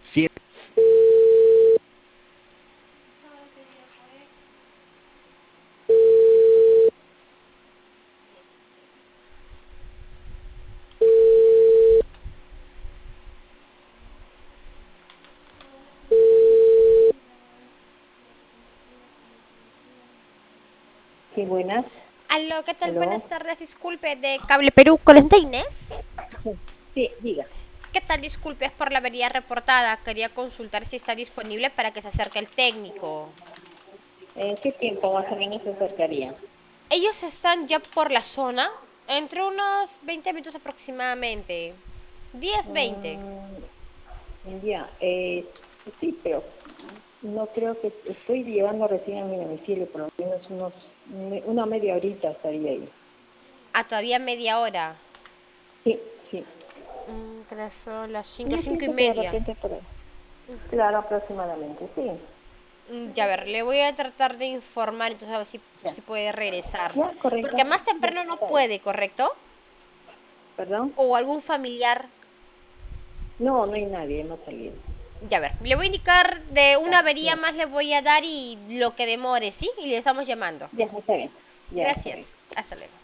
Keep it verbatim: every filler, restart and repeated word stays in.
siete. Sí, buenas. Aló, ¿qué tal? Aló. Buenas tardes, disculpe, de Cable Perú, con la Inés. Sí, sí, diga. ¿Qué tal? Disculpe, es por la avería reportada. Quería consultar si está disponible para que se acerque el técnico. ¿En qué tiempo más o menos se acercaría? Ellos están ya por la zona, entre unos veinte minutos aproximadamente. diez, veinte. Mm, ya, eh, sí, pero no creo que estoy llegando recién a mi domicilio, por lo menos unos, me- una media horita estaría ahí. A todavía media hora. Sí, sí. Mm, creo que son las cinco, Yo cinco y pienso que de media. repente por ahí. Claro, aproximadamente, sí. Mm, Ya ver, le voy a tratar de informar, entonces a ver si, Ya, si puede regresar. ya, Porque correcto. más Ya, temprano no está bien. puede, ¿correcto? ¿Perdón? O algún familiar. No, no hay nadie, hemos salido. Ya ver, le voy a indicar de una Ya, avería ya, más le voy a dar y lo que demore, ¿sí? Y le estamos llamando. ya, está bien. Ya, Gracias. correcto. Hasta luego.